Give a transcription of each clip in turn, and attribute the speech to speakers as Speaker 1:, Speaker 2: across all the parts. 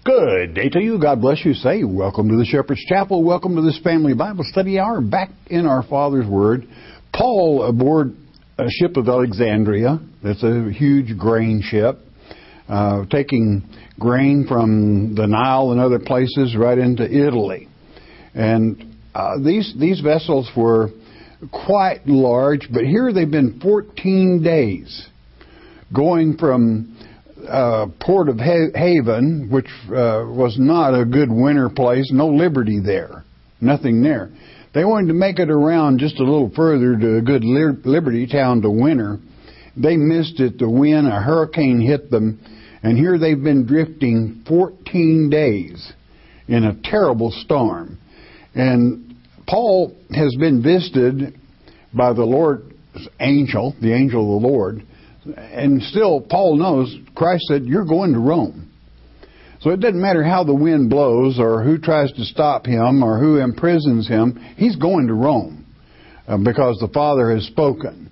Speaker 1: Good day to you. God bless you. Say, welcome to the Shepherd's Chapel. Welcome to this family Bible study hour. Back in our Father's Word. Paul aboard a ship of Alexandria. That's a huge grain ship, taking grain from the Nile and other places right into Italy. And these vessels were quite large, but here they've been 14 days going from Port of Haven, which was not a good winter place, no liberty there, nothing there. They wanted to make it around just a little further to a good liberty town to winter. They missed it, the wind, a hurricane hit them, and here they've been drifting 14 days in a terrible storm. And Paul has been visited by the Lord's angel, the angel of the Lord, and still, Paul knows, Christ said, you're going to Rome. So it doesn't matter how the wind blows or who tries to stop him or who imprisons him. He's going to Rome because the Father has spoken.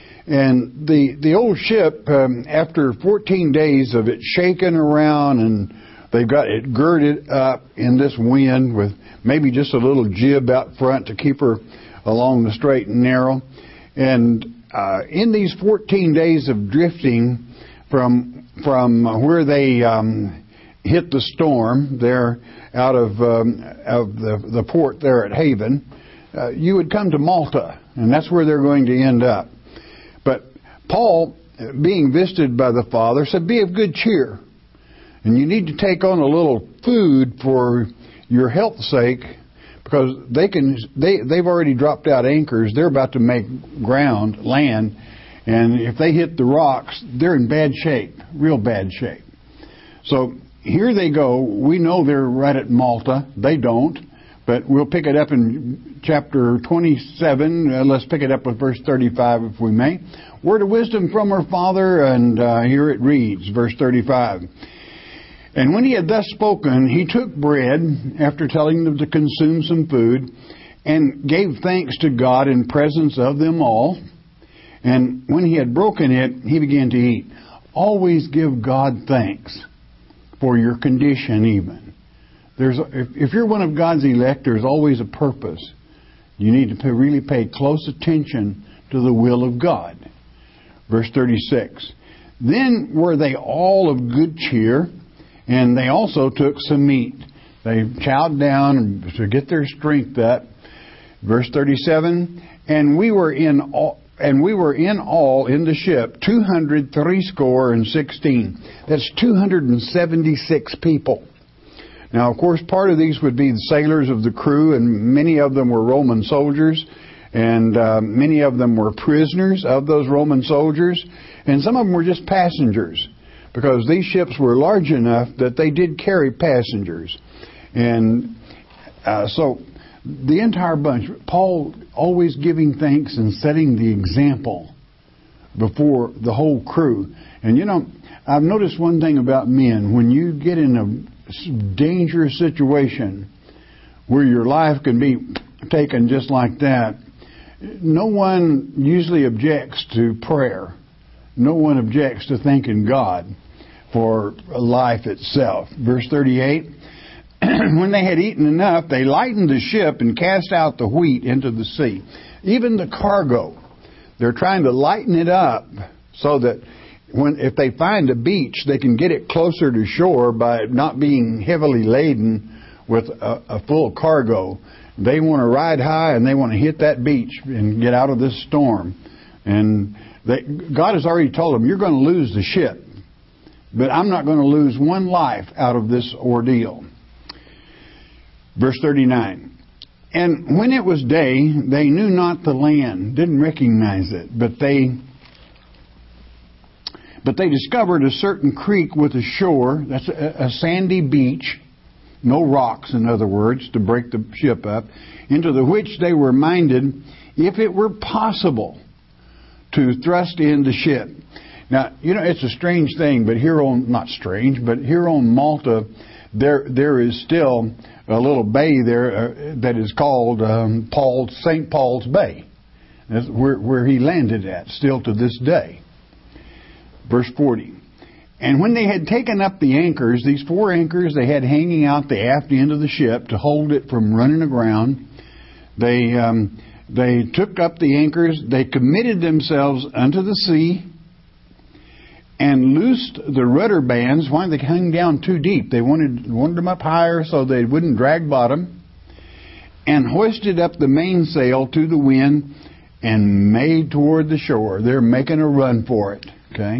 Speaker 1: And the old ship, after 14 days of it shaking around, and they've got it girded up in this wind with maybe just a little jib out front to keep her along the straight and narrow. And in these 14 days of drifting from where they hit the storm there out of the port there at Haven, you would come to Malta, and that's where they're going to end up. But Paul, being visited by the Father, said, be of good cheer, and you need to take on a little food for your health's sake, because they've already dropped out anchors. They're about to make land, and if they hit the rocks, they're in bad shape, real bad shape. So here they go. We know they're right at Malta. They don't, but we'll pick it up in chapter 27. Let's pick it up with verse 35, if we may. Word of wisdom from our Father, and here it reads, verse 35. And when he had thus spoken, he took bread, after telling them to consume some food, and gave thanks to God in presence of them all. And when he had broken it, he began to eat. Always give God thanks for your condition even. If you're one of God's elect, there's always a purpose. You need to really pay close attention to the will of God. Verse 36. Then were they all of good cheer, and they also took some meat. They chowed down to get their strength up. Verse 37, and we were in all in the ship 216. That's 276 people. Now, of course, part of these would be the sailors of the crew, and many of them were Roman soldiers, and many of them were prisoners of those Roman soldiers, and some of them were just passengers, because these ships were large enough that they did carry passengers. And so the entire bunch, Paul always giving thanks and setting the example before the whole crew. And I've noticed one thing about men. When you get in a dangerous situation where your life can be taken just like that, no one usually objects to prayer. No one objects to thanking God for life itself. Verse 38, when they had eaten enough, they lightened the ship and cast out the wheat into the sea. Even the cargo, they're trying to lighten it up so that if they find a beach, they can get it closer to shore by not being heavily laden with a full cargo. They want to ride high and they want to hit that beach and get out of this storm. And God has already told them, you're going to lose the ship, but I'm not going to lose one life out of this ordeal. Verse 39. And when it was day, they knew not the land, didn't recognize it, but they discovered a certain creek with a shore, that's a sandy beach, no rocks, in other words, to break the ship up, into the which they were minded, if it were possible, to thrust in the ship. Now, it's a strange thing, but here on Malta, there is still a little bay there that is called St. Paul's Bay. That's where he landed at, still to this day. Verse 40. And when they had taken up the anchors, these 4 anchors they had hanging out the aft end of the ship to hold it from running aground, they took up the anchors, they committed themselves unto the sea, and loosed the rudder bands. Why? They hung down too deep. They wanted them up higher so they wouldn't drag bottom, and hoisted up the mainsail to the wind and made toward the shore. They're making a run for it. Okay.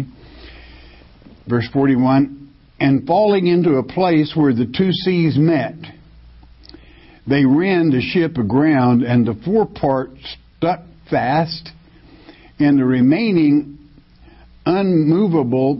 Speaker 1: Verse 41, and falling into a place where the 2 seas met, they ran the ship aground, and the forepart stuck fast, and the remaining unmovable,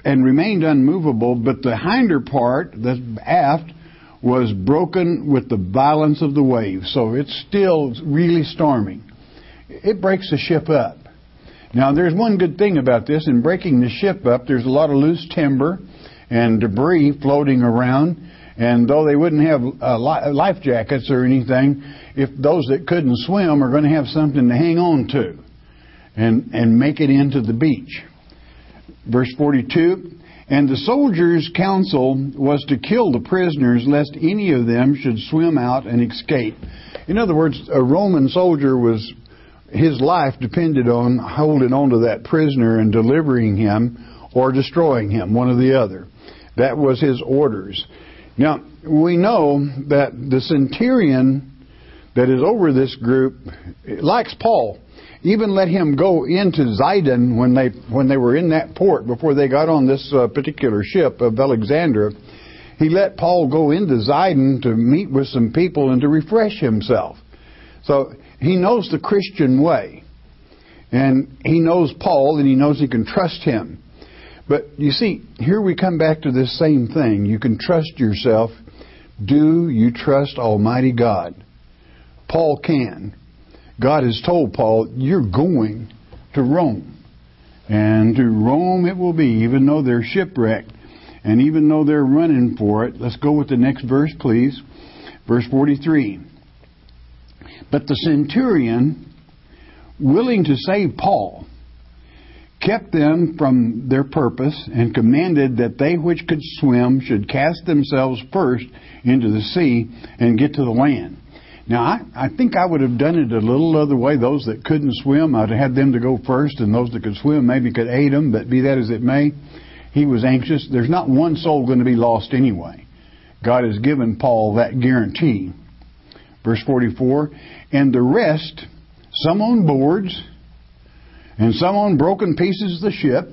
Speaker 1: but the hinder part, the aft, was broken with the violence of the waves. So it's still really storming. It breaks the ship up. Now, there's one good thing about this. In breaking the ship up, there's a lot of loose timber and debris floating around. And though they wouldn't have life jackets or anything, if those that couldn't swim are going to have something to hang on to and make it into the beach. Verse 42, and the soldiers' counsel was to kill the prisoners, lest any of them should swim out and escape. In other words, a Roman soldier his life depended on holding on to that prisoner and delivering him or destroying him, one or the other. That was his orders. Now, we know that the centurion that is over this group likes Paul. Even let him go into Zidon when they were in that port before they got on this particular ship of Alexandria. He let Paul go into Zidon to meet with some people and to refresh himself. So he knows the Christian way. And he knows Paul, and he knows he can trust him. But you see, here we come back to this same thing. You can trust yourself. Do you trust Almighty God? Paul can. God has told Paul, you're going to Rome. And to Rome it will be, even though they're shipwrecked. And even though they're running for it. Let's go with the next verse, please. Verse 43. But the centurion, willing to save Paul, kept them from their purpose, and commanded that they which could swim should cast themselves first into the sea and get to the land. Now, I think I would have done it a little other way. Those that couldn't swim, I'd have had them to go first, and those that could swim maybe could aid them, but be that as it may, he was anxious. There's not one soul going to be lost anyway. God has given Paul that guarantee. Verse 44, and the rest, some on boards, and some on broken pieces of the ship.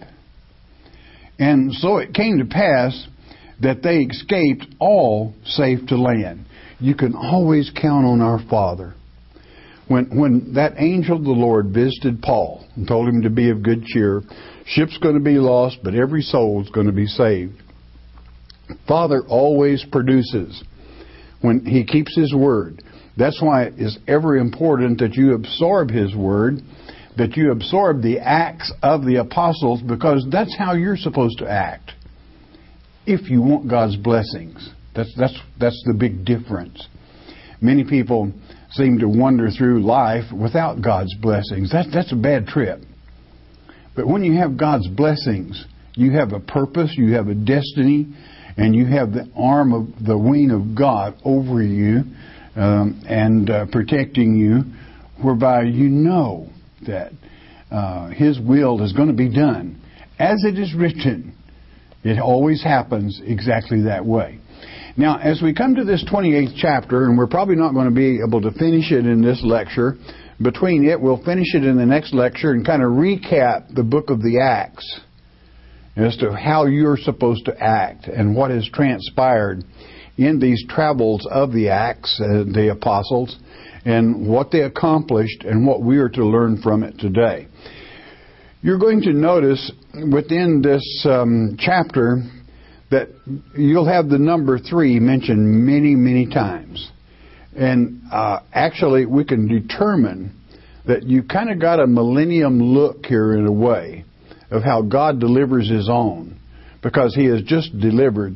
Speaker 1: And so it came to pass that they escaped all safe to land. You can always count on our Father. When that angel of the Lord visited Paul and told him to be of good cheer, ship's going to be lost, but every soul's going to be saved. Father always produces when He keeps His word. That's why it is ever important that you absorb His word, that you absorb the acts of the apostles, because that's how you're supposed to act if you want God's blessings. That's the big difference. Many people seem to wander through life without God's blessings. That's a bad trip. But when you have God's blessings, you have a purpose, you have a destiny, and you have the arm of the wing of God over you and protecting you, whereby you know that His will is going to be done. As it is written, it always happens exactly that way. Now, as we come to this 28th chapter, and we're probably not going to be able to finish it in this lecture, between it, we'll finish it in the next lecture and kind of recap the book of the Acts as to how you're supposed to act and what has transpired in these travels of the Acts, the apostles, and what they accomplished and what we are to learn from it today. You're going to notice within this chapter that you'll have the number 3 mentioned many, many times. And actually, we can determine that you kind of got a millennium look here in a way of how God delivers His own, because He has just delivered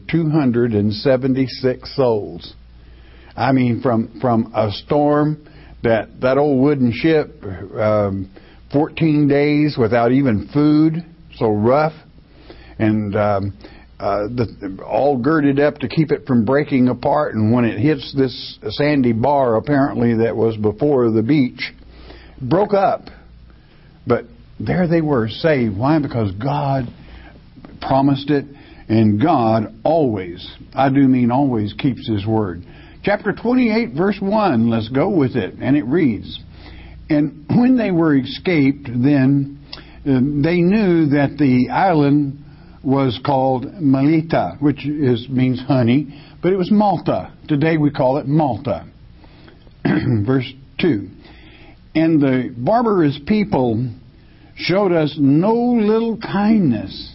Speaker 1: 276 souls. I mean, from a storm, that old wooden ship, 14 days without even food, so rough. and all girded up to keep it from breaking apart. And when it hits this sandy bar, apparently that was before the beach, broke up. But there they were, saved. Why? Because God promised it, and God always, I do mean always, keeps His word. Chapter 28, verse 1, let's go with it. And it reads, "And when they were escaped, then they knew that the island was called Melita, which means honey, but it was Malta. Today we call it Malta." Verse 2, "And the barbarous people showed us no little kindness,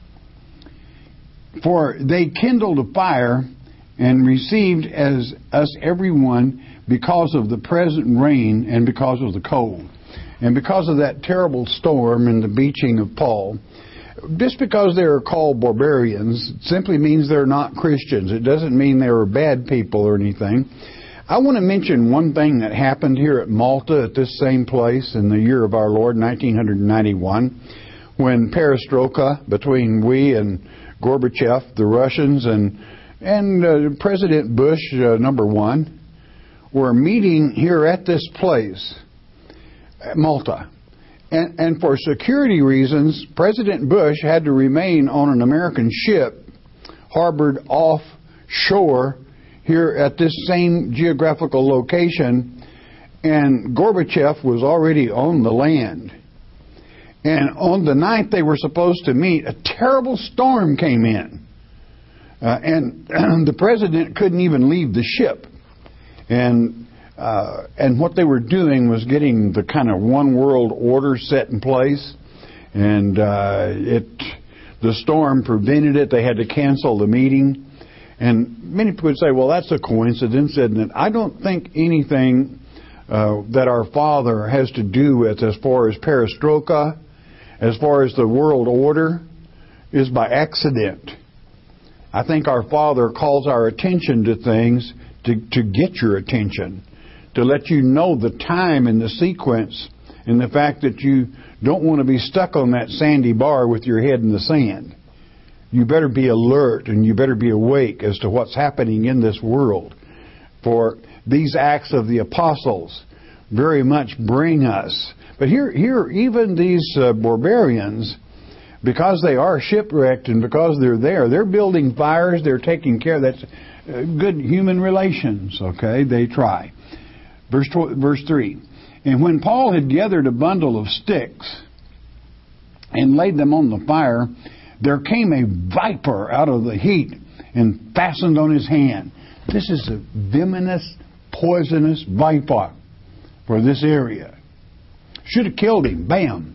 Speaker 1: for they kindled a fire and received as us everyone because of the present rain and because of the cold." And because of that terrible storm and the beaching of Paul, just because they are called barbarians simply means they're not Christians. It doesn't mean they were bad people or anything. I want to mention one thing that happened here at Malta at this same place in the year of our Lord, 1991, when perestroika between we and Gorbachev, the Russians, and President Bush, number one, were meeting here at this place, at Malta. And for security reasons, President Bush had to remain on an American ship harbored offshore here at this same geographical location, and Gorbachev was already on the land. And on the night they were supposed to meet, a terrible storm came in. And the president couldn't even leave the ship. And what they were doing was getting the kind of one world order set in place. And the storm prevented it. They had to cancel the meeting. And many people would say, well, that's a coincidence, isn't it? I don't think anything that our Father has to do with as far as perestroika, as far as the world order, is by accident. I think our Father calls our attention to things to get your attention, to let you know the time and the sequence, and the fact that you don't want to be stuck on that sandy bar with your head in the sand. You better be alert and you better be awake as to what's happening in this world. For these acts of the apostles very much bring us. But here even these barbarians, because they are shipwrecked and because they're there, they're building fires, they're taking care. That's good human relations, okay? They try. Verse 3, "And when Paul had gathered a bundle of sticks and laid them on the fire, there came a viper out of the heat and fastened on his hand." This is a venomous, poisonous viper for this area. Should have killed him. Bam.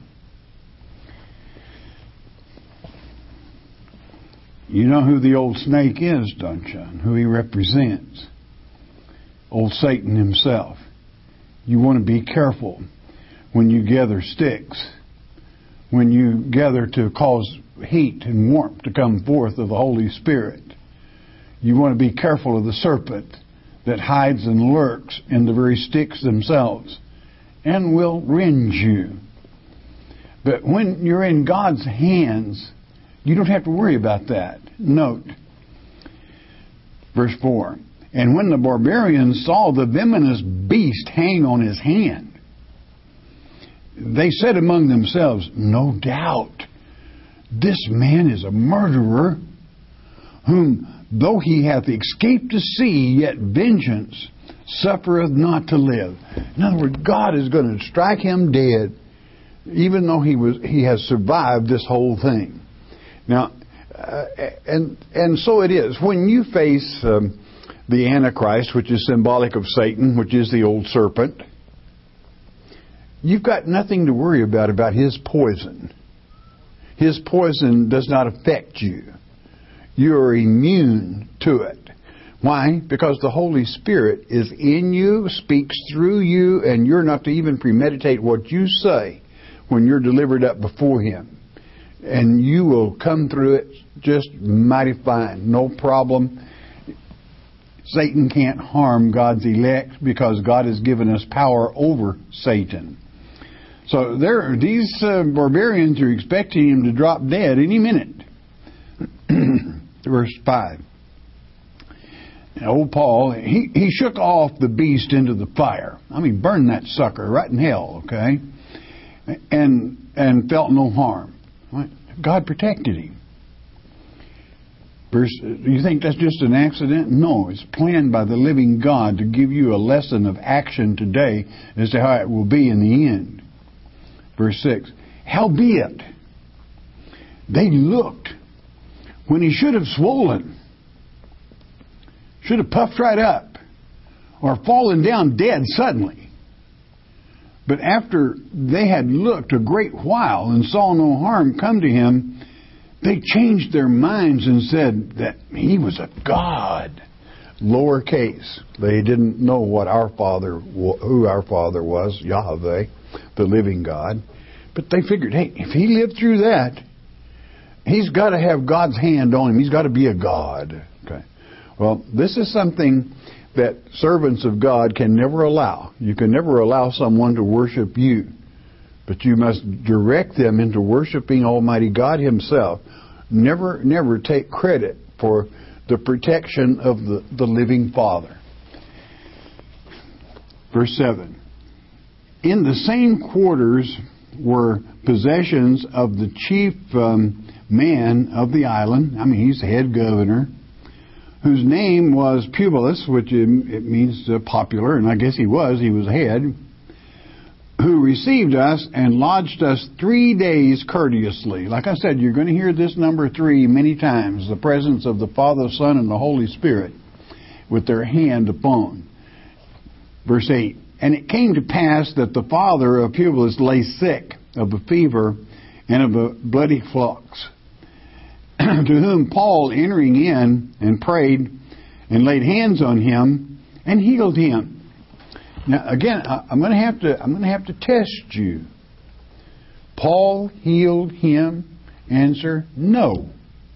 Speaker 1: You know who the old snake is, don't you? And who he represents. Old Satan himself. You want to be careful when you gather sticks, when you gather to cause heat and warmth to come forth of the Holy Spirit. You want to be careful of the serpent that hides and lurks in the very sticks themselves and will rend you. But when you're in God's hands, you don't have to worry about that. Note, verse 4, "And when the barbarians saw the venomous beast hang on his hand, they said among themselves, 'No doubt, this man is a murderer, whom though he hath escaped the sea, yet vengeance suffereth not to live.'" In other words, God is going to strike him dead, even though he has survived this whole thing. Now, and so it is. When you face the Antichrist, which is symbolic of Satan, which is the old serpent, you've got nothing to worry about his poison. His poison does not affect you. You are immune to it. Why? Because the Holy Spirit is in you, speaks through you, and you're not to even premeditate what you say when you're delivered up before Him. And you will come through it just mighty fine. No problem. Satan can't harm God's elect because God has given us power over Satan. So these barbarians are expecting him to drop dead any minute. verse 5. And old Paul, he shook off the beast into the fire. I mean, burned that sucker right in hell, okay? And felt no harm. God protected him. You think that's just an accident? No, it's planned by the living God to give you a lesson of action today as to how it will be in the end. Verse 6. Howbeit, they looked when he should have swollen, should have puffed right up, or fallen down dead suddenly. But after they had looked a great while and saw no harm come to him, they changed their minds and said that he was a god. Lowercase. They didn't know what who our Father was, Yahweh, the living God. But they figured, hey, if he lived through that, he's got to have God's hand on him. He's got to be a god. Okay. Well, this is something that servants of God can never allow. You can never allow someone to worship you. But you must direct them into worshiping Almighty God Himself. Never take credit for the protection of the living Father. Verse 7. In the same quarters were possessions of the chief man of the island. I mean, he's the head governor, whose name was Publius, which it means popular, and I guess he was head, who received us and lodged us 3 days courteously. Like I said, you're going to hear this number 3 many times, the presence of the Father, Son, and the Holy Spirit with their hand upon. Verse 8, and it came to pass that the father of Publius lay sick of a fever and of a bloody flux, to whom Paul, entering in, and prayed and laid hands on him and healed him. Now again, I'm going to have to test you. Paul healed him? Answer: no.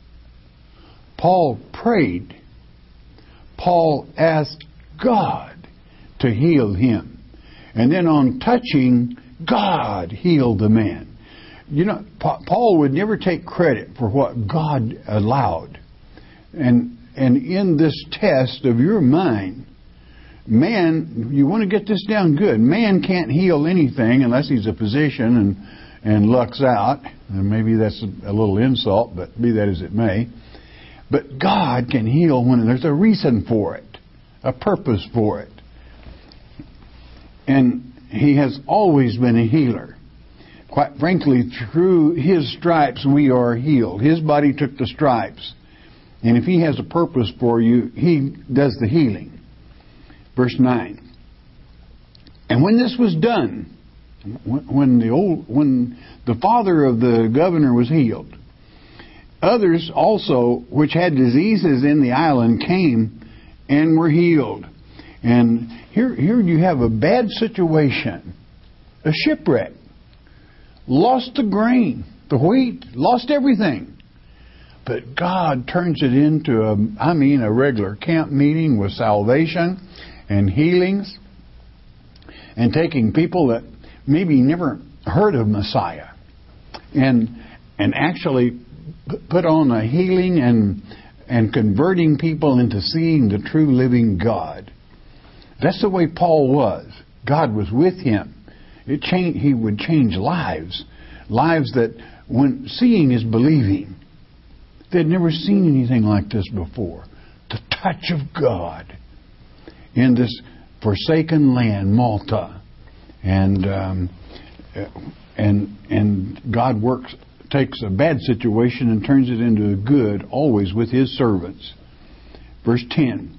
Speaker 1: Paul prayed. Paul asked God to heal him, and then on touching, God healed the man. You know, Paul would never take credit for what God allowed. And in this test of your mind, man, you want to get this down good. Man can't heal anything unless he's a physician and lucks out. And maybe that's a little insult, but be that as it may. But God can heal when there's a reason for it, a purpose for it. And He has always been a healer. Quite frankly, through His stripes we are healed. His body took the stripes. And if He has a purpose for you, He does the healing. Verse 9. And when this was done, when the father of the governor was healed, others also which had diseases in the island came and were healed. And here you have a bad situation, a shipwreck. Lost the grain, the wheat, lost everything. But God turns it into a regular camp meeting with salvation and healings, and taking people that maybe never heard of Messiah, and actually put on a healing and converting people into seeing the true living God. That's the way Paul was. God was with him. He would change lives that when seeing is believing. They'd never seen anything like this before. The touch of God in this forsaken land, Malta, and God takes a bad situation and turns it into a good, always with His servants. Verse 10.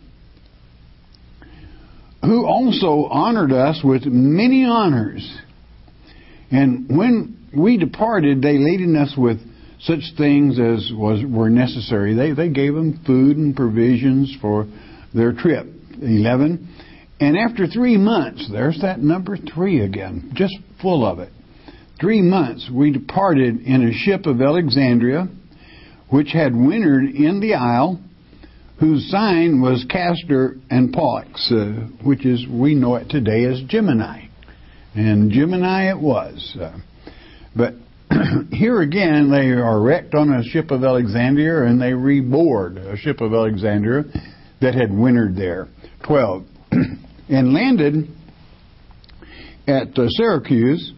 Speaker 1: Who also honored us with many honors. And when we departed, they laden us with such things as were necessary. They gave them food and provisions for their trip. 11. And after 3 months, there's that number 3 again, just full of it. 3 months we departed in a ship of Alexandria, which had wintered in the isle, whose sign was Castor and Pollux, which is, we know it today as Gemini. And Gemini it was. But here again, they are wrecked on a ship of Alexandria, and they reboard a ship of Alexandria that had wintered there. 12. And landed at Syracuse.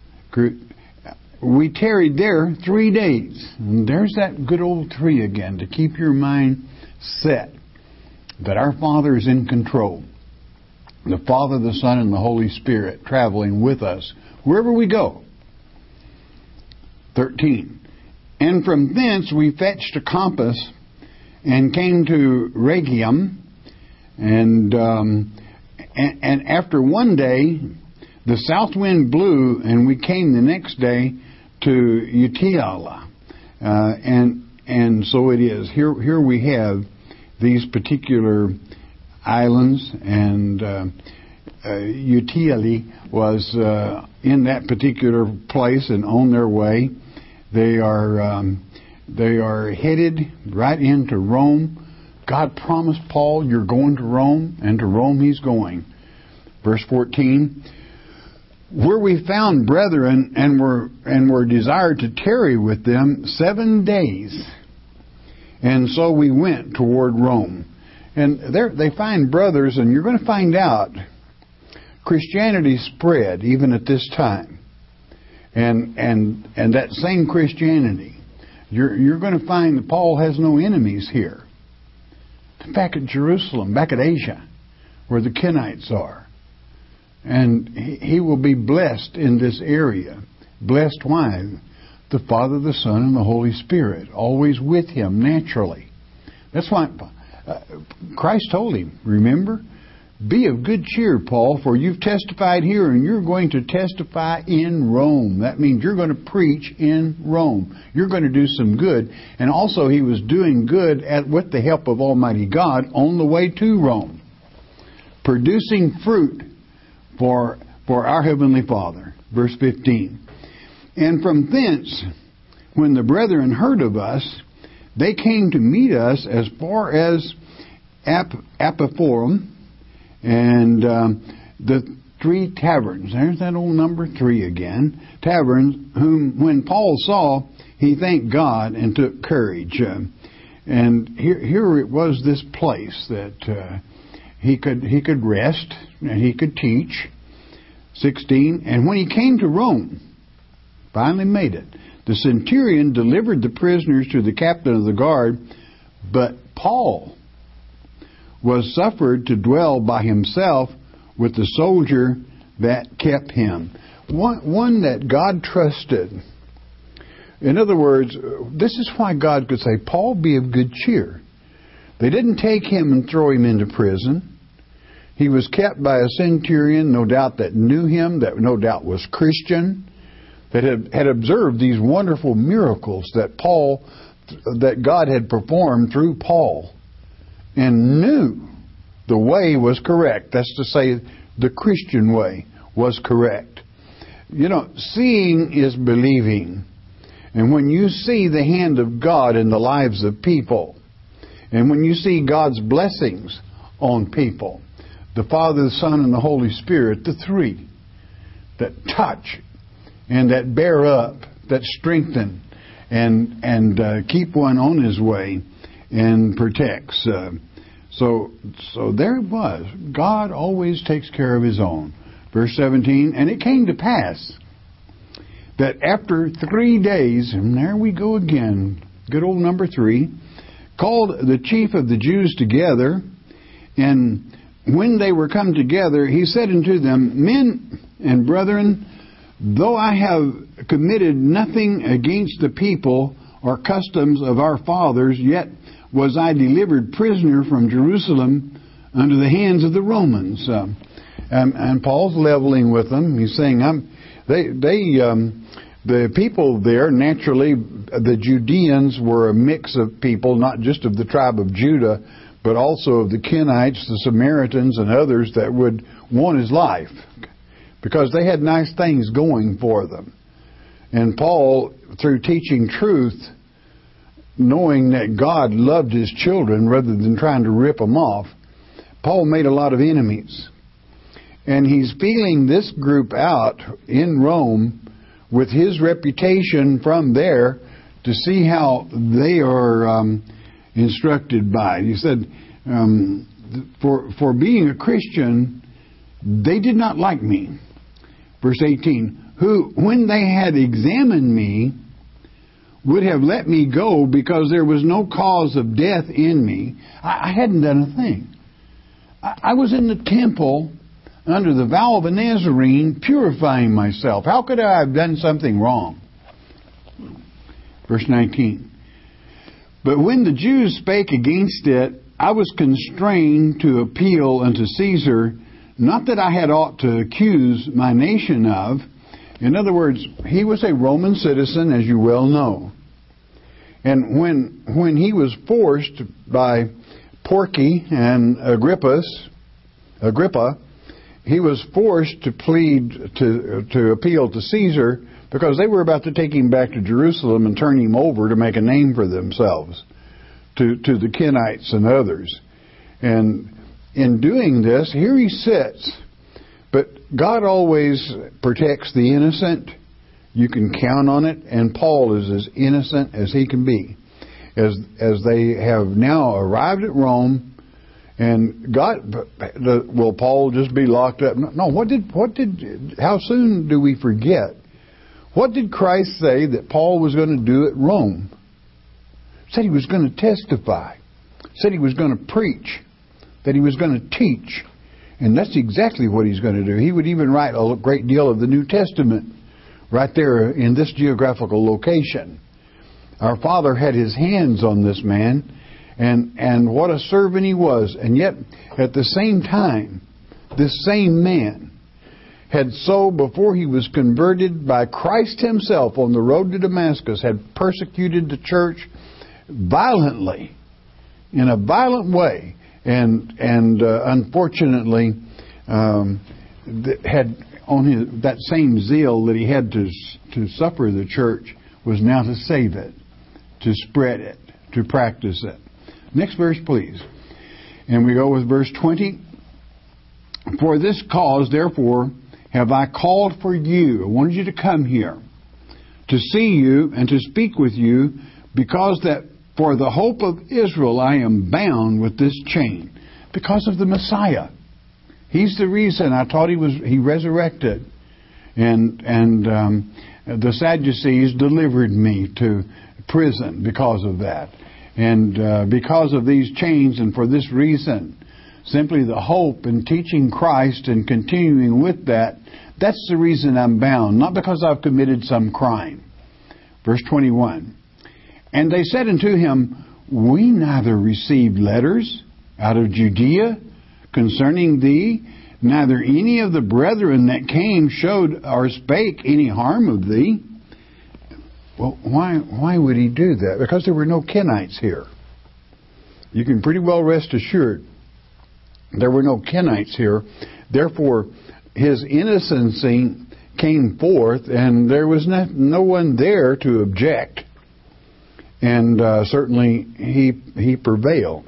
Speaker 1: We tarried there 3 days. And there's that good old 3 again, to keep your mind set that our Father is in control. The Father, the Son, and the Holy Spirit traveling with us wherever we go. 13. And from thence we fetched a compass and came to Rhegium, and after 1 day the south wind blew, and we came the next day to Utiala. And so it is. Here we have these particular islands, and Utiali was in that particular place and on their way. They are headed right into Rome. God promised Paul, you're going to Rome, and to Rome he's going. Verse 14, where we found brethren and were desired to tarry with them 7 days. And so we went toward Rome. And there they find brothers, and you're going to find out Christianity spread even at this time. And that same Christianity, you're going to find that Paul has no enemies here. Back at Jerusalem, back at Asia, where the Kenites are. And he will be blessed in this area. Blessed why? The Father, the Son, and the Holy Spirit, always with him naturally. That's why Christ told him, remember, be of good cheer, Paul, for you've testified here and you're going to testify in Rome. That means you're going to preach in Rome. You're going to do some good. And also he was doing good with the help of Almighty God on the way to Rome, producing fruit for our Heavenly Father. Verse 15. And from thence, when the brethren heard of us, they came to meet us as far as Apophorum, and the 3 taverns. There's that old number 3 again. Taverns, whom when Paul saw, he thanked God and took courage. And here it was, this place that he could rest and he could teach. 16. And when he came to Rome, finally made it, the centurion delivered the prisoners to the captain of the guard, but Paul was suffered to dwell by himself with the soldier that kept him. One that God trusted. In other words, this is why God could say, Paul, be of good cheer. They didn't take him and throw him into prison. He was kept by a centurion, no doubt, that knew him, that no doubt was Christian, that had observed these wonderful miracles that God had performed through Paul, and knew the way was correct. That's to say, the Christian way was correct. You know, seeing is believing. And when you see the hand of God in the lives of people, and when you see God's blessings on people, the Father, the Son, and the Holy Spirit, the 3 that touch and that bear up, that strengthen and keep one on his way and protects. So there it was. God always takes care of his own. Verse 17, and it came to pass that after 3 days, and there we go again, good old number 3, called the chief of the Jews together, and when they were come together, he said unto them, men and brethren, though I have committed nothing against the people or customs of our fathers, yet was I delivered prisoner from Jerusalem under the hands of the Romans. And Paul's leveling with them. He's saying, the people there, naturally, the Judeans were a mix of people, not just of the tribe of Judah, but also of the Kenites, the Samaritans, and others that would want his life, because they had nice things going for them. And Paul, through teaching truth, knowing that God loved his children rather than trying to rip them off, Paul made a lot of enemies. And he's feeling this group out in Rome with his reputation from there to see how they are instructed by. He said, for being a Christian, they did not like me. Verse 18, who, when they had examined me, would have let me go because there was no cause of death in me. I hadn't done a thing. I was in the temple under the vow of a Nazarene, purifying myself. How could I have done something wrong? Verse 19. But when the Jews spake against it, I was constrained to appeal unto Caesar, not that I had aught to accuse my nation of. In other words, he was a Roman citizen, as you well know. And when he was forced by Porky and Agrippa, he was forced to plead to appeal to Caesar because they were about to take him back to Jerusalem and turn him over to make a name for themselves to the Kenites and others. And in doing this, here he sits. But God always protects the innocent. You can count on it. And Paul is as innocent as he can be. As they have now arrived at Rome, and will Paul just be locked up? No. How soon do we forget? What did Christ say that Paul was going to do at Rome? Said he was going to testify. Said he was going to preach. That he was going to teach. And that's exactly what he's going to do. He would even write a great deal of the New Testament right there in this geographical location. Our Father had his hands on this man, and what a servant he was. And yet, at the same time, this same man had before he was converted by Christ himself on the road to Damascus, had persecuted the church violently, in a violent way. And unfortunately, had on that same zeal that he had to suffer the church was now to save it, to spread it, to practice it. Next verse, please. And we go with verse 20. For this cause, therefore, have I called for you. I wanted you to come here to see you and to speak with you, because that for the hope of Israel I am bound with this chain. Because of the Messiah. He's the reason I thought he resurrected. And the Sadducees delivered me to prison because of that. And because of these chains, and for this reason, simply the hope in teaching Christ and continuing with that, that's the reason I'm bound, not because I've committed some crime. Verse 21. And they said unto him, we neither received letters out of Judea concerning thee, neither any of the brethren that came showed or spake any harm of thee. Well, why would he do that? Because there were no Kenites here. You can pretty well rest assured there were no Kenites here. Therefore, his innocency came forth, and there was no one there to object. And certainly he prevailed.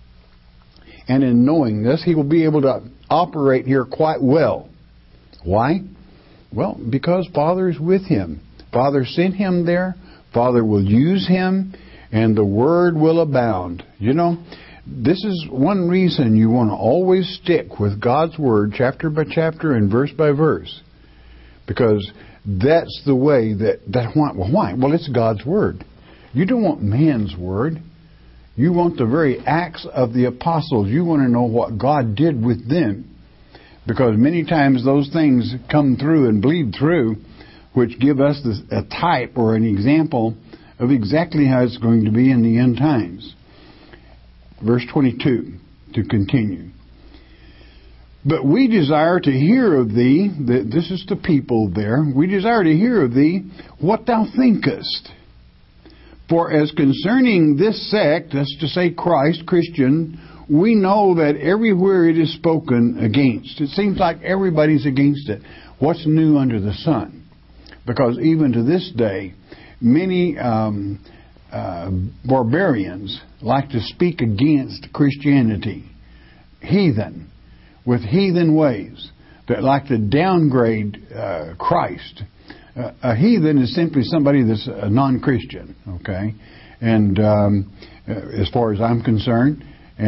Speaker 1: And in knowing this, he will be able to operate here quite well. Why? Well, because Father is with him. Father sent him there. Father will use him, and the Word will abound. You know, this is one reason you want to always stick with God's Word, chapter by chapter and verse by verse. Because that's the way why? Well, it's God's Word. You don't want man's word. You want the very acts of the apostles. You want to know what God did with them. Because many times those things come through and bleed through, which give us a type or an example of exactly how it's going to be in the end times. Verse 22, to continue. But we desire to hear of thee, this is the people there, we desire to hear of thee what thou thinkest. For as concerning this sect, that's to say Christ, Christian, we know that everywhere it is spoken against. It seems like everybody's against it. What's new under the sun? Because even to this day, many barbarians like to speak against Christianity. Heathen, with heathen ways, that like to downgrade Christ A heathen is simply somebody that's a non-Christian, okay? And as far as I'm concerned,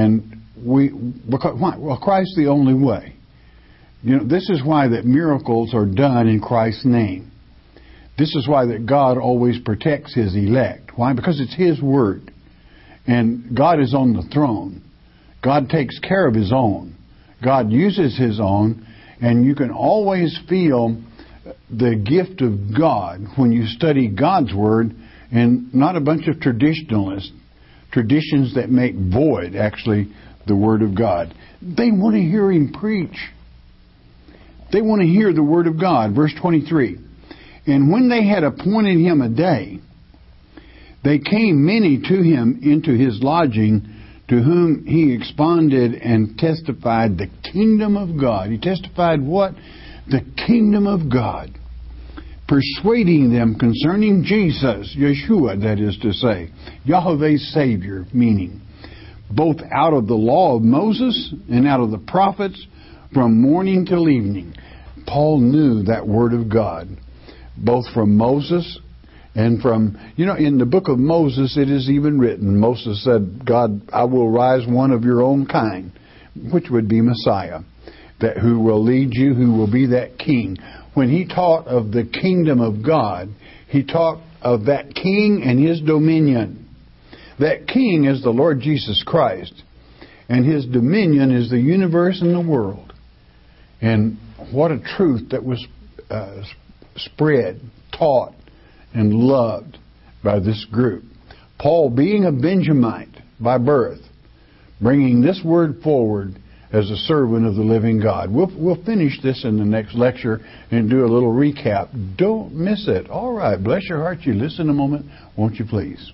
Speaker 1: well, Christ's the only way. You know, this is why that miracles are done in Christ's name. This is why that God always protects His elect. Why? Because it's His word. And God is on the throne. God takes care of His own. God uses His own. And you can always feel the gift of God when you study God's word and not a bunch of traditionalists, traditions that make void, actually, the word of God. They want to hear Him preach. They want to hear the word of God. Verse 23. And when they had appointed Him a day, they came many to Him into His lodging, to whom He expounded and testified the kingdom of God. He testified what? The kingdom of God. Persuading them concerning Jesus, Yeshua, that is to say, Yahweh's Savior, meaning, both out of the law of Moses and out of the prophets, from morning till evening. Paul knew that word of God, both from Moses and from, in the book of Moses it is even written, Moses said, God, I will rise one of your own kind, which would be Messiah, that who will lead you, who will be that king. When he taught of the kingdom of God, he taught of that king and his dominion. That king is the Lord Jesus Christ, and His dominion is the universe and the world. And what a truth that was spread, taught, and loved by this group. Paul, being a Benjamite by birth, bringing this word forward as a servant of the living God. We'll finish this in the next lecture and do a little recap. Don't miss it. All right, bless your heart. You listen a moment, won't you please?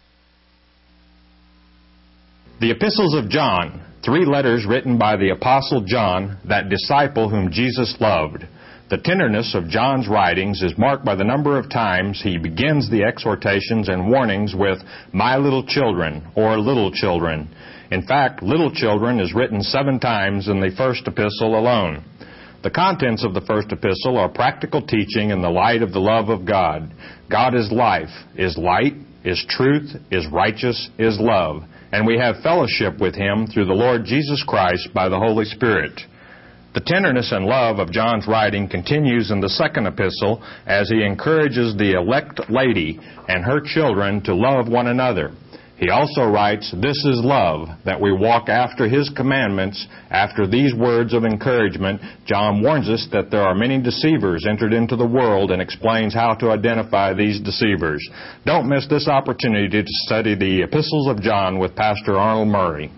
Speaker 2: The Epistles of John, 3 letters written by the Apostle John, that disciple whom Jesus loved. The tenderness of John's writings is marked by the number of times he begins the exhortations and warnings with, "My little children," or "little children." In fact, "little children" is written 7 times in the first epistle alone. The contents of the first epistle are practical teaching in the light of the love of God. God is life, is light, is truth, is righteous, is love. And we have fellowship with Him through the Lord Jesus Christ by the Holy Spirit. The tenderness and love of John's writing continues in the second epistle as he encourages the elect lady and her children to love one another. He also writes, "This is love, that we walk after His commandments." After these words of encouragement, John warns us that there are many deceivers entered into the world and explains how to identify these deceivers. Don't miss this opportunity to study the Epistles of John with Pastor Arnold Murray.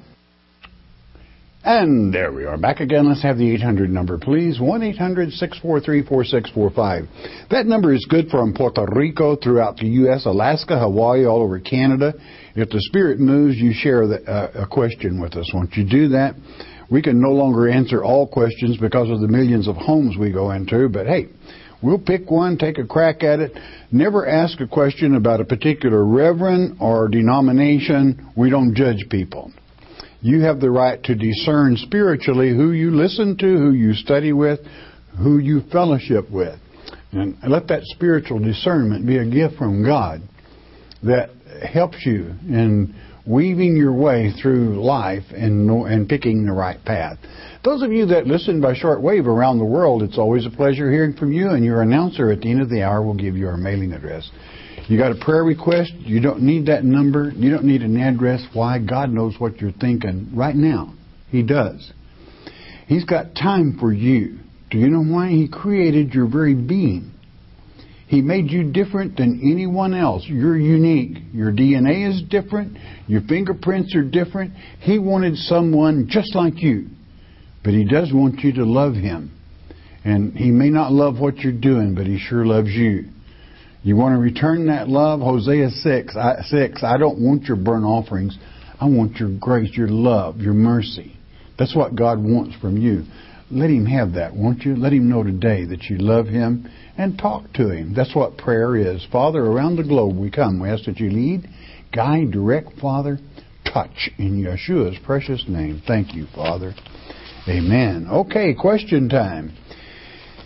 Speaker 1: And there we are, back again. Let's have the 800 number, please. 1-800-643-4645. That number is good from Puerto Rico, throughout the U.S., Alaska, Hawaii, all over Canada. If the Spirit moves, you share a question with us. Once you do that, we can no longer answer all questions because of the millions of homes we go into. But hey, we'll pick one, take a crack at it. Never ask a question about a particular reverend or denomination. We don't judge people. You have the right to discern spiritually who you listen to, who you study with, who you fellowship with. And let that spiritual discernment be a gift from God that helps you in weaving your way through life and picking the right path. Those of you that listen by shortwave around the world, it's always a pleasure hearing from you, and your announcer at the end of the hour will give you our mailing address. You got a prayer request? You don't need that number. You don't need an address. Why? God knows what you're thinking right now. He does. He's got time for you. Do you know why? He created your very being. He made you different than anyone else. You're unique. Your DNA is different. Your fingerprints are different. He wanted someone just like you. But He does want you to love Him. And He may not love what you're doing, but He sure loves you. You want to return that love? Hosea 6, I don't want your burnt offerings. I want your grace, your love, your mercy. That's what God wants from you. Let Him have that, won't you? Let Him know today that you love Him and talk to Him. That's what prayer is. Father, around the globe we come. We ask that you lead, guide, direct, Father, touch in Yeshua's precious name. Thank you, Father. Amen. Okay, question time.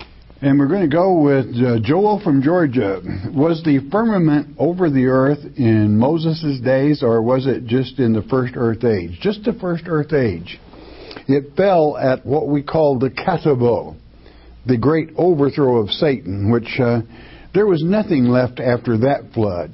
Speaker 1: And we're going to go with Joel from Georgia. Was the firmament over the earth in Moses' days, or was it just in the first earth age? Just the first earth age. It fell at what we call the Katabo, the great overthrow of Satan, which there was nothing left after that flood.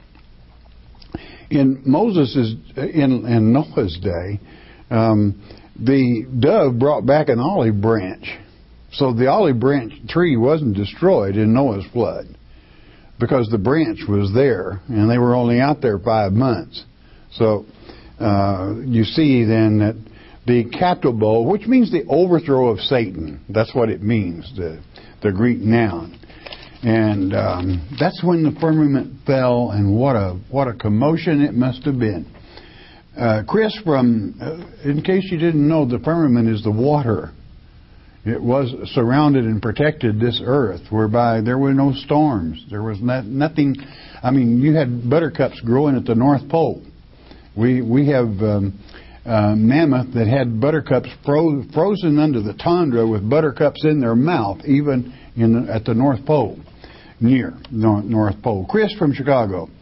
Speaker 1: In in Noah's day, the dove brought back an olive branch. So the olive branch tree wasn't destroyed in Noah's flood because the branch was there, and they were only out there 5 months. So you see then that the Katabo, which means the overthrow of Satan, that's what it means, the Greek noun. And that's when the firmament fell, and what a commotion it must have been. Chris, in case you didn't know, the firmament is the water. It was surrounded and protected this earth, whereby there were no storms. There was nothing. I mean, you had buttercups growing at the North Pole. We have mammoth that had buttercups frozen under the tundra with buttercups in their mouth, even at the North Pole, near North Pole. Chris from Chicago.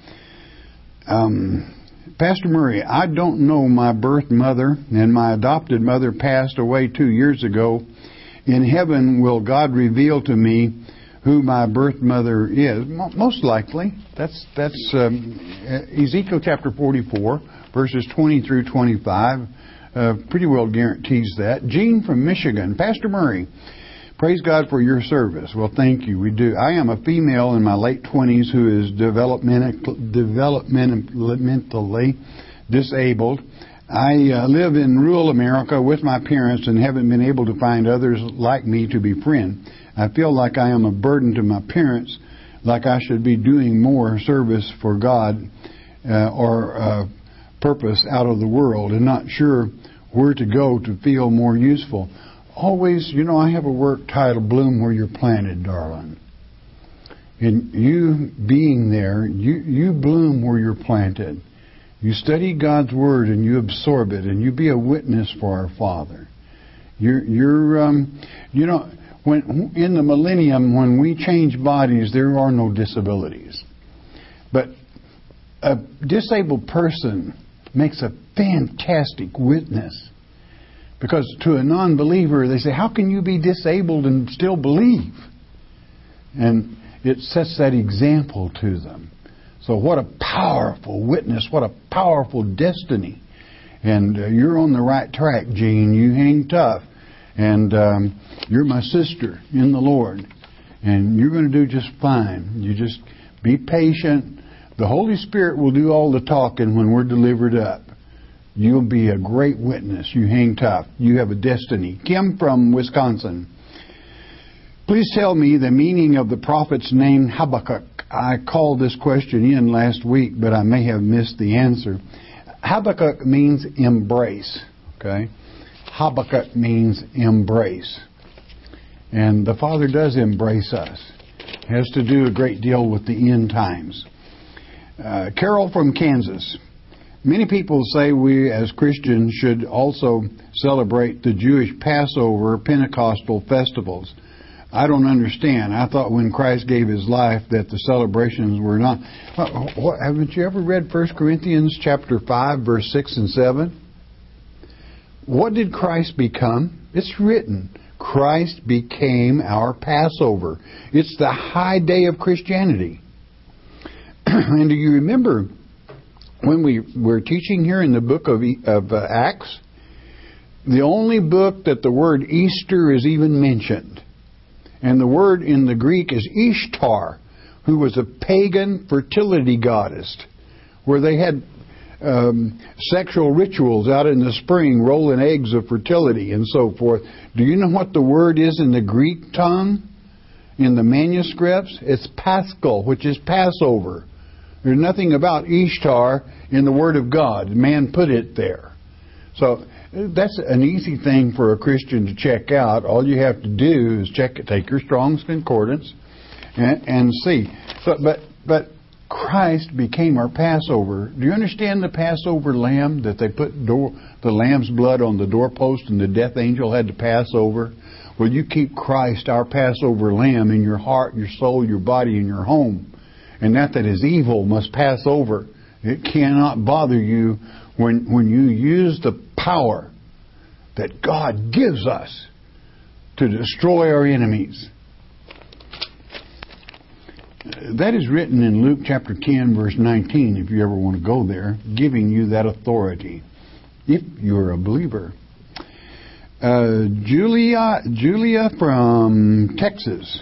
Speaker 1: Pastor Murray, I don't know my birth mother, and my adopted mother passed away 2 years ago. In heaven, will God reveal to me who my birth mother is? Most likely. That's Ezekiel chapter 44, verses 20 through 25. Pretty well guarantees that. Gene from Michigan. Pastor Murray, praise God for your service. Well, thank you. We do. I am a female in my late 20s who is developmentally disabled. I live in rural America with my parents and haven't been able to find others like me to befriend. I feel like I am a burden to my parents, like I should be doing more service for God or purpose out of the world, and not sure where to go to feel more useful. Always, I have a work title, Bloom Where You're Planted, darling. And you being there, you bloom where you're planted. You study God's Word and you absorb it, and you be a witness for our Father. When in the millennium, when we change bodies, there are no disabilities. But a disabled person makes a fantastic witness. Because to a non-believer, they say, how can you be disabled and still believe? And it sets that example to them. So what a powerful witness, what a powerful destiny. And you're on the right track, Gene. You hang tough. And you're my sister in the Lord. And you're going to do just fine. You just be patient. The Holy Spirit will do all the talking when we're delivered up. You'll be a great witness. You hang tough. You have a destiny. Kim from Wisconsin. Please tell me the meaning of the prophet's name Habakkuk. I called this question in last week, but I may have missed the answer. Habakkuk means embrace. Okay? Habakkuk means embrace. And the Father does embrace us. It has to do a great deal with the end times. Carol from Kansas. Many people say we as Christians should also celebrate the Jewish Passover Pentecostal festivals. I don't understand. I thought when Christ gave His life that the celebrations were not. Haven't you ever read 1 Corinthians chapter 5, verse 6 and 7? What did Christ become? It's written. Christ became our Passover. It's the high day of Christianity. And do you remember when we were teaching here in the book of Acts? The only book that the word Easter is even mentioned. And the word in the Greek is Ishtar, who was a pagan fertility goddess, where they had sexual rituals out in the spring, rolling eggs of fertility and so forth. Do you know what the word is in the Greek tongue? In the manuscripts? It's Paschal, which is Passover. There's nothing about Ishtar in the Word of God. Man put it there. So that's an easy thing for a Christian to check out. All you have to do is take your Strong's Concordance and see. But Christ became our Passover. Do you understand the Passover lamb, that they put the lamb's blood on the doorpost and the death angel had to pass over? Will you keep Christ, our Passover lamb, in your heart, your soul, your body, and your home? And that is evil must pass over. It cannot bother you when you use the power that God gives us to destroy our enemies. That is written in Luke chapter 10, verse 19, if you ever want to go there, giving you that authority, if you're a believer. Julia from Texas.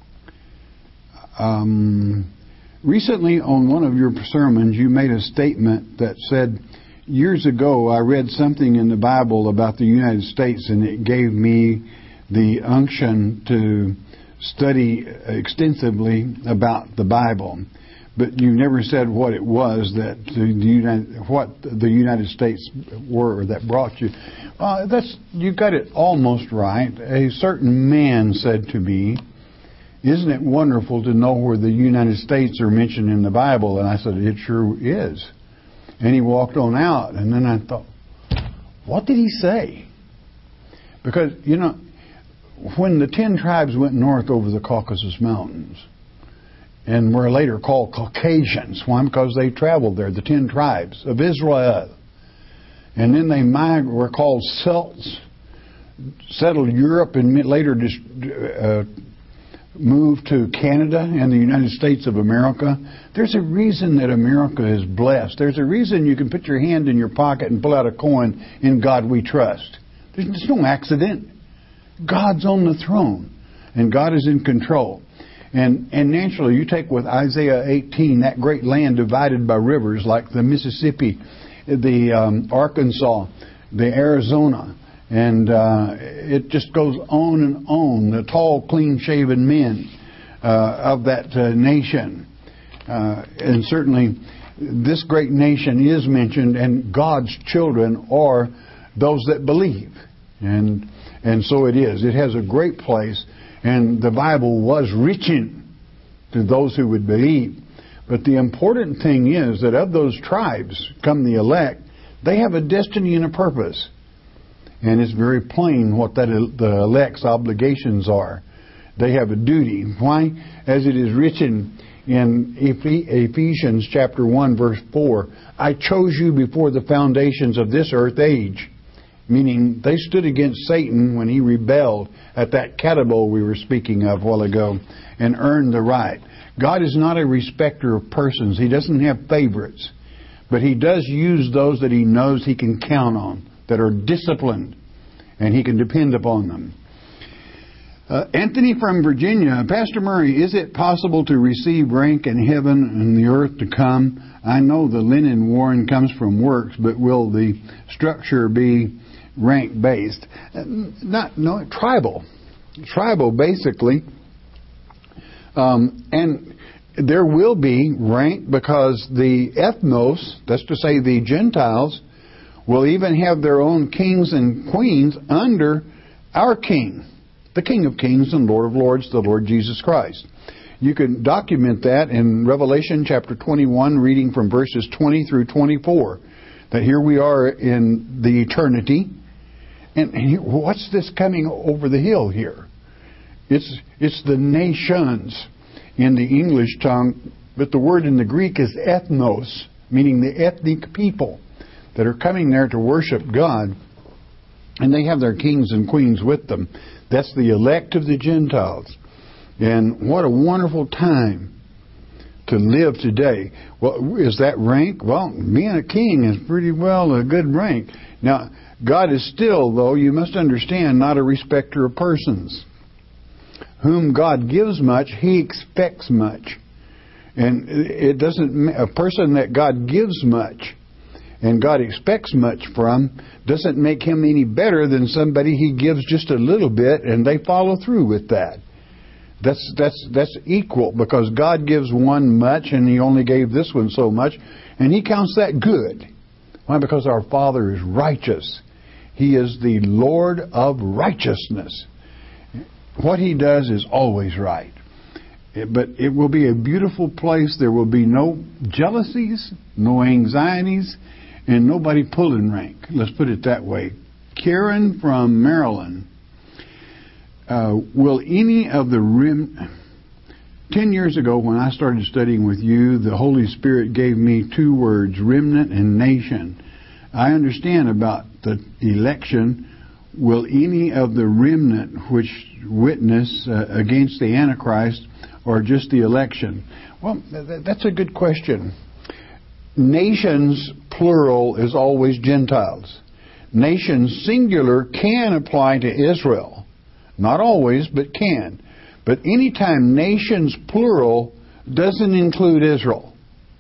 Speaker 1: Recently on one of your sermons, you made a statement that said, years ago I read something in the Bible about the United States, and it gave me the unction to study extensively about the Bible. But you never said what it was that what the United States were that brought you. You got it almost right. A certain man said to me, "Isn't it wonderful to know where the United States are mentioned in the Bible?" And I said, "It sure is." And he walked on out, and then I thought, what did he say? Because, when the 10 tribes went north over the Caucasus Mountains, and were later called Caucasians, why? Because they traveled there, the 10 tribes of Israel. And then they were called Celts, settled Europe, and later moved to Canada and the United States of America. There's a reason that America is blessed. There's a reason you can put your hand in your pocket and pull out a coin, "In God we trust." There's no accident. God's on the throne, and God is in control. And naturally, you take with Isaiah 18, that great land divided by rivers like the Mississippi, the Arkansas, the Arizona, and it just goes on and on. The tall, clean-shaven men of that nation. And certainly, this great nation is mentioned, and God's children are those that believe. And so it is. It has a great place, and the Bible was reaching to those who would believe. But the important thing is that of those tribes come the elect. They have a destiny and a purpose. And it's very plain what the elect's obligations are. They have a duty. Why? As it is written in Ephesians chapter 1, verse 4, "I chose you before the foundations of this earth age." Meaning they stood against Satan when he rebelled at that catapult we were speaking of a while ago, and earned the right. God is not a respecter of persons. He doesn't have favorites. But He does use those that He knows He can count on, that are disciplined, and He can depend upon them. Anthony from Virginia. "Pastor Murray, is it possible to receive rank in heaven and the earth to come? I know the linen worn comes from works, but will the structure be rank-based?" Tribal. Tribal, basically. And there will be rank because the ethnos, that's to say the Gentiles, will even have their own kings and queens under our King, the King of Kings and Lord of Lords, the Lord Jesus Christ. You can document that in Revelation chapter 21, reading from verses 20 through 24, that here we are in the eternity. And what's this coming over the hill here? It's the nations in the English tongue, but the word in the Greek is ethnos, meaning the ethnic people that are coming there to worship God. And they have their kings and queens with them. That's the elect of the Gentiles. And what a wonderful time to live today. Well, is that rank? Well, being a king is pretty well a good rank. Now, God is still, though, you must understand, not a respecter of persons. Whom God gives much, He expects much. And it doesn't, a person that God gives much and God expects much from doesn't make him any better than somebody He gives just a little bit and they follow through with that. That's equal, because God gives one much and He only gave this one so much, and He counts that good. Why? Because our Father is righteous. He is the Lord of righteousness. What He does is always right. But it will be a beautiful place. There will be no jealousies, no anxieties, and nobody pulling rank. Let's put it that way. Karen from Maryland. will any of the 10 years ago when I started studying with you, the Holy Spirit gave me two words, remnant and nation. I understand about the election. Will any of the remnant which witness against the Antichrist or just the election? Well, that's a good question. Nations, plural, is always Gentiles. Nations, singular, can apply to Israel. Not always, but can. But anytime nations, plural, doesn't include Israel.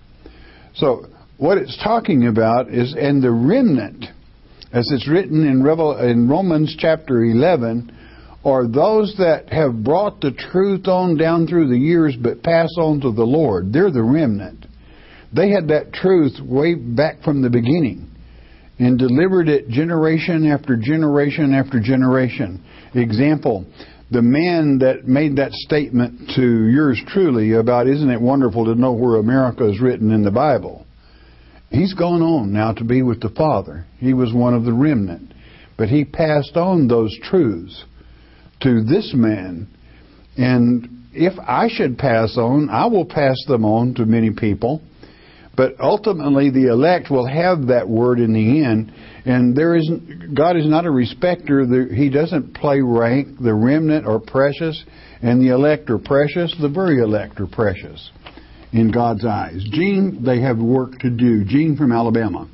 Speaker 1: So what it's talking about is, and the remnant, as it's written in Romans chapter 11, are those that have brought the truth on down through the years but pass on to the Lord. They're the remnant. They had that truth way back from the beginning and delivered it generation after generation after generation. Example, the man that made that statement to yours truly about, isn't it wonderful to know where America is written in the Bible? He's gone on now to be with the Father. He was one of the remnant. But he passed on those truths to this man. And if I should pass on, I will pass them on to many people. But ultimately the elect will have that word in the end. And God is not a respecter. He doesn't play rank. The remnant are precious and the elect are precious. The very elect are precious in God's eyes. Gene, they have work to do. Gene from Alabama.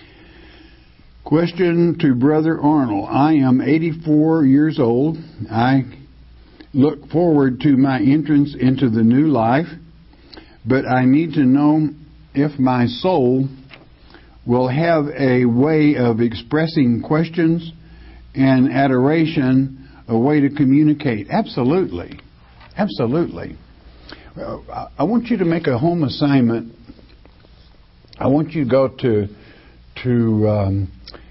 Speaker 1: Question to Brother Arnold. I am 84 years old. I look forward to my entrance into the new life, but I need to know if my soul will have a way of expressing questions and adoration, a way to communicate. Absolutely. Absolutely. I want you to make a home assignment. I want you to go to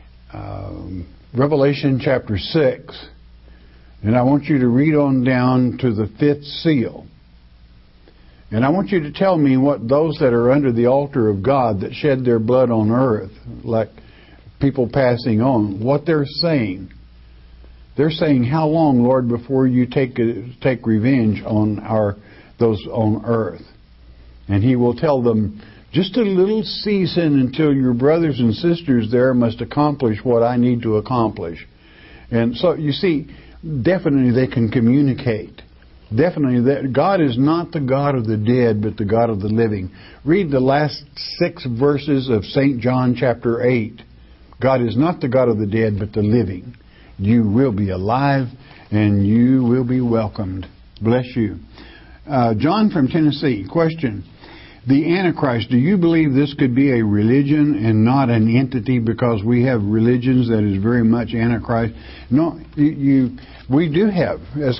Speaker 1: Revelation chapter 6, and I want you to read on down to the 5th seal. And I want you to tell me what those that are under the altar of God that shed their blood on earth, like people passing on, what they're saying. They're saying, how long, Lord, before you take revenge on those on earth? And he will tell them, just a little season until your brothers and sisters there must accomplish what I need to accomplish. And so, you see, definitely they can communicate. Definitely, that God is not the God of the dead, but the God of the living. Read the last 6 verses of St. John chapter 8. God is not the God of the dead, but the living. You will be alive, and you will be welcomed. Bless you. John from Tennessee. Question. The Antichrist, do you believe this could be a religion and not an entity, because we have religions that is very much Antichrist? No, we do have. As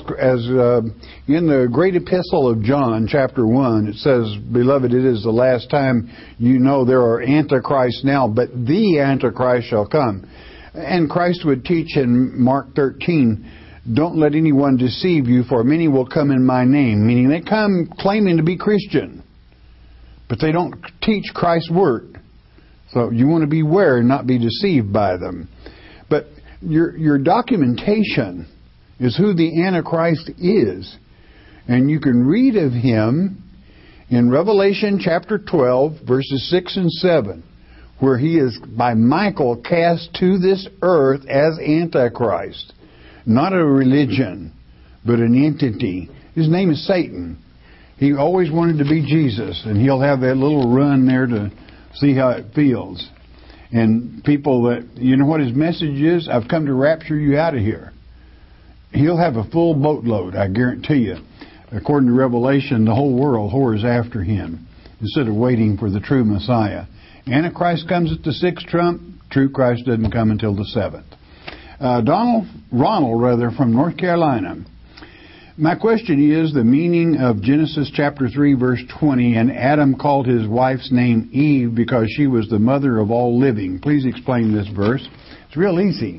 Speaker 1: in the great epistle of John, chapter 1, it says, Beloved, it is the last time you know there are Antichrists now, but the Antichrist shall come. And Christ would teach in Mark 13, don't let anyone deceive you, for many will come in my name. Meaning they come claiming to be Christian, but they don't teach Christ's word. So you want to beware and not be deceived by them. But your documentation is who the Antichrist is. And you can read of him in Revelation chapter 12, verses 6 and 7, where he is by Michael cast to this earth as Antichrist. Not a religion, but an entity. His name is Satan. He always wanted to be Jesus, and he'll have that little run there to see how it feels. And people that, you know what his message is? I've come to rapture you out of here. He'll have a full boatload, I guarantee you. According to Revelation, the whole world whores after him instead of waiting for the true Messiah. Antichrist comes at the 6th trump. True Christ doesn't come until the 7th. Ronald from North Carolina. My question is the meaning of Genesis chapter 3, verse 20, and Adam called his wife's name Eve because she was the mother of all living. Please explain this verse. It's real easy.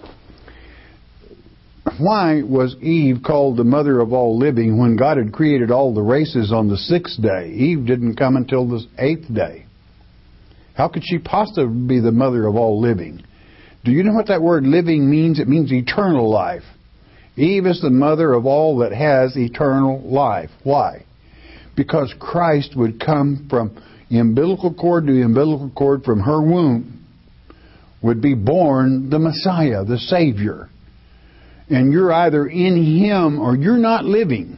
Speaker 1: Why was Eve called the mother of all living when God had created all the races on the 6th day? Eve didn't come until the 8th day. How could she possibly be the mother of all living? Do you know what that word living means? It means eternal life. Eve is the mother of all that has eternal life. Why? Because Christ would come from umbilical cord to umbilical cord from her womb, would be born the Messiah, the Savior. And you're either in Him or you're not living.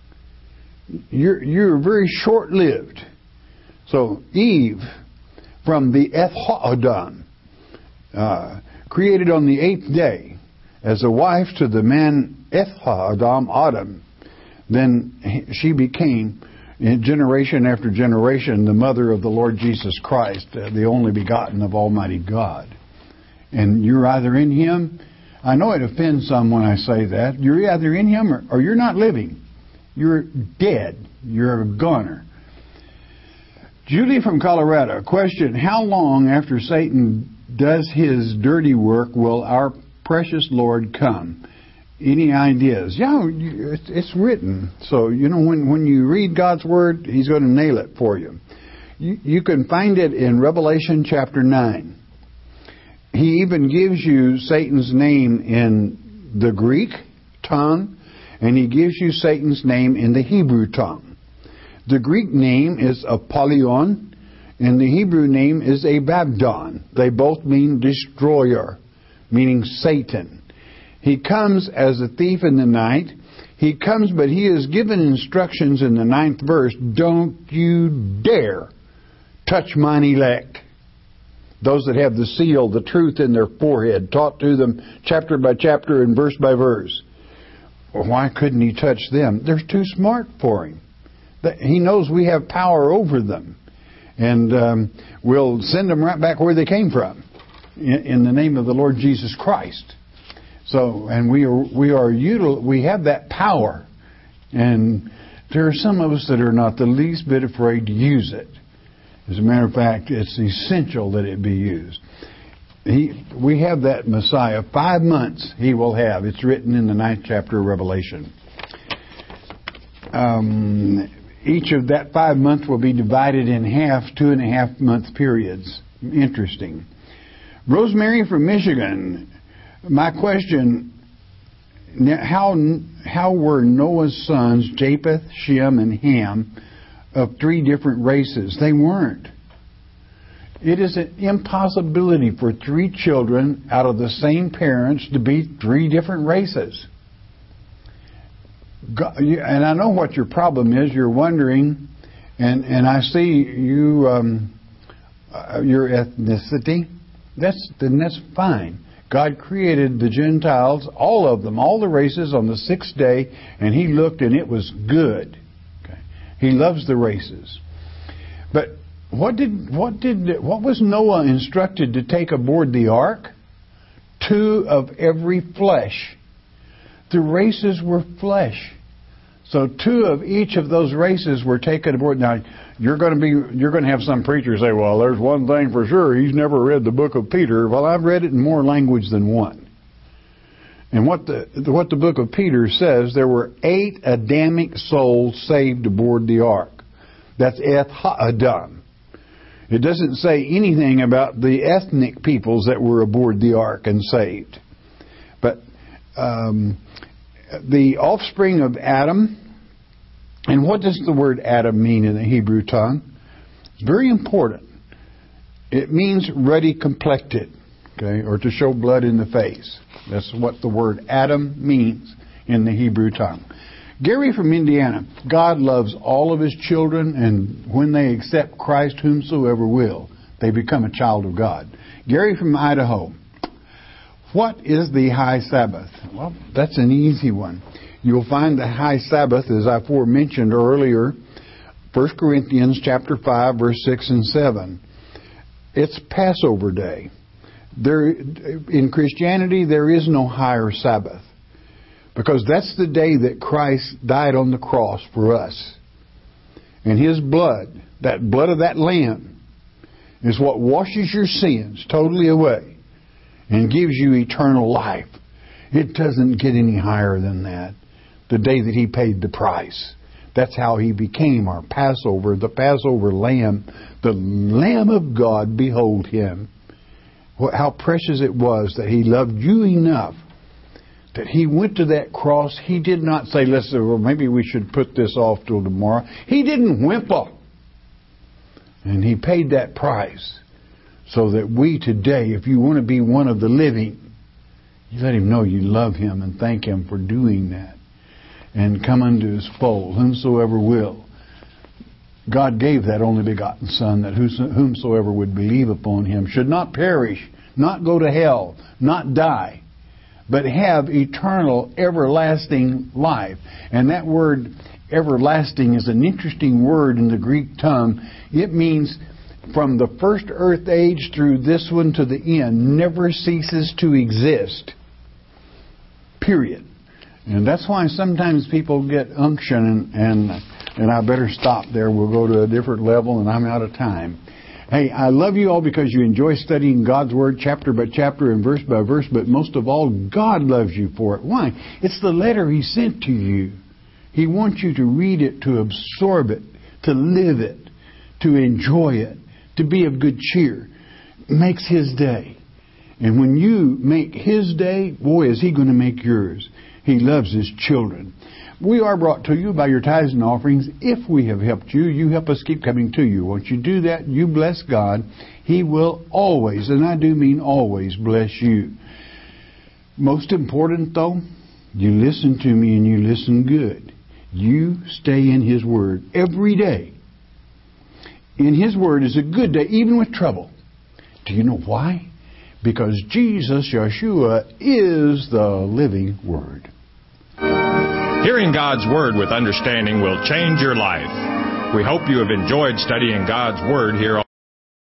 Speaker 1: You're very short-lived. So Eve, from the Eth HaAdam, created on the 8th day, as a wife to the man Eth HaAdam, Adam, then she became, in generation after generation, the mother of the Lord Jesus Christ, the only begotten of Almighty God. And you're either in Him. I know it offends some when I say that. You're either in Him or you're not living. You're dead. You're a goner. Julie from Colorado, question, how long after Satan does his dirty work will our precious Lord come? Any ideas? Yeah, it's written. So, when you read God's Word, He's going to nail it for you. You can find it in Revelation chapter 9. He even gives you Satan's name in the Greek tongue, and He gives you Satan's name in the Hebrew tongue. The Greek name is Apollyon, and the Hebrew name is Abaddon. They both mean destroyer, meaning Satan. He comes as a thief in the night. He comes, but he is given instructions in the 9th verse. Don't you dare touch mine elect. Those that have the seal, the truth in their forehead, taught to them chapter by chapter and verse by verse. Well, why couldn't he touch them? They're too smart for him. He knows we have power over them. And we'll send them right back where they came from in the name of the Lord Jesus Christ. So, and we have that power. And there are some of us that are not the least bit afraid to use it. As a matter of fact, it's essential that it be used. We have that Messiah. 5 months He will have. It's written in the 9th chapter of Revelation. Each of that 5 months will be divided in half, 2.5 month periods. Interesting. Rosemary from Michigan. My question, how were Noah's sons, Japheth, Shem, and Ham, of 3 different races? They weren't. It is an impossibility for 3 children out of the same parents to be 3 different races. God, and I know what your problem is. You're wondering, and I see you, your ethnicity. That's fine. God created the Gentiles, all of them, all the races, on the 6th day, and He looked and it was good. Okay. He loves the races. But what was Noah instructed to take aboard the ark? 2 of every flesh. The races were flesh. So 2 of each of those races were taken aboard. Now, you're going to have some preachers say, well, there's one thing for sure, he's never read the book of Peter. Well, I've read it in more language than one. And what the book of Peter says, there were 8 Adamic souls saved aboard the ark. That's Eth HaAdam. It doesn't say anything about the ethnic peoples that were aboard the ark and saved. But the offspring of Adam, and what does the word Adam mean in the Hebrew tongue? It's very important. It means ruddy complected, okay, or to show blood in the face. That's what the word Adam means in the Hebrew tongue. Gary from Indiana, God loves all of His children, and when they accept Christ, whomsoever will, they become a child of God. Gary from Idaho, what is the high Sabbath? Well, that's an easy one. You'll find the high Sabbath, as I forementioned earlier, 1 Corinthians chapter 5, verse 6 and 7. It's Passover day. In Christianity, there is no higher Sabbath, because that's the day that Christ died on the cross for us. And His blood, that blood of that Lamb, is what washes your sins totally away and gives you eternal life. It doesn't get any higher than that. The day that He paid the price. That's how He became our Passover, the Passover Lamb, the Lamb of God. Behold Him. How precious it was that He loved you enough that He went to that cross. He did not say, well, maybe we should put this off till tomorrow. He didn't whimper. And He paid that price so that we today, if you want to be one of the living, you let Him know you love Him and thank Him for doing that. And come unto His fold, whomsoever will. God gave that only begotten Son, that whomsoever would believe upon Him should not perish, not go to hell, not die, but have eternal, everlasting life. And that word everlasting is an interesting word in the Greek tongue. It means from the first earth age through this one to the end, never ceases to exist. Period. And that's why sometimes people get unction and I better stop there. We'll go to a different level and I'm out of time. Hey, I love you all because you enjoy studying God's Word chapter by chapter and verse by verse, but most of all, God loves you for it. Why? It's the letter He sent to you. He wants you to read it, to absorb it, to live it, to enjoy it, to be of good cheer. It makes His day. And when you make His day, boy, is He going to make yours. He loves His children. We are brought to you by your tithes and offerings. If we have helped you, you help us keep coming to you. Once you do that, you bless God. He will always, and I do mean always, bless you. Most important, though, you listen to me and you listen good. You stay in His Word every day. In His Word is a good day, even with trouble. Do you know why? Because Jesus, Yeshua, is the living Word.
Speaker 2: Hearing God's Word with understanding will change your life. We hope you have enjoyed studying God's Word here.